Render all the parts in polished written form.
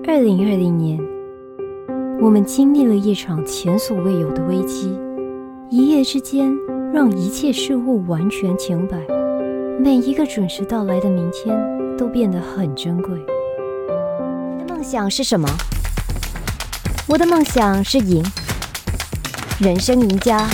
2020年，我们经历了一场前所未有的危机，一夜之间让一切事物完全停摆，每一个准时到来的明天都变得很珍贵。 你的梦想是什么？我的梦想是赢，人生赢家，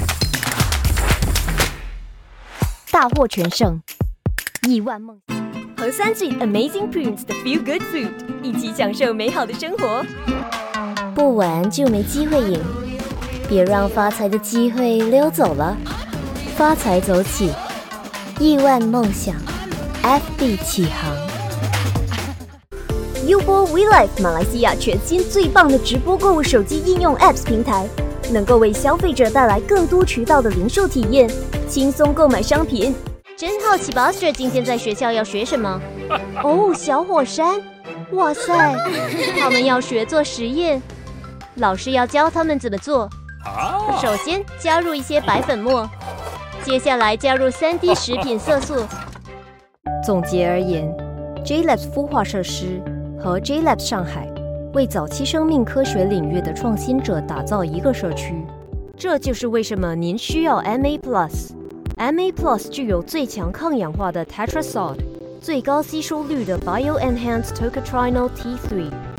大获全胜，亿万梦想。 和3G Amazing Prince 的 Feel Good Food 一起享受美好的生活。 不玩就没机会赢，别让发财的机会溜走了。发财走起，亿万梦想 FB 起航。 优播 WeLife 马来西亚全新最棒的直播购物手机应用 Apps 平台，能够为消费者带来更多渠道的零售体验，轻松购买商品。真好奇 Buster 今天在学校要学什么？哦，小火山！哇塞，他们要学做实验，老师要教他们怎么做。首先加入一些白粉末，接下来加入3D 食品色素。 总结而言， JLabs 孵化设施和 JLabs 上海为早期生命科学领域的创新者打造一个社区。这就是为什么您需要 MA+。MA Plus 具有最强抗氧化的 Tetrasod， 最高吸收率的 Bioenhanced Tocotrienol T3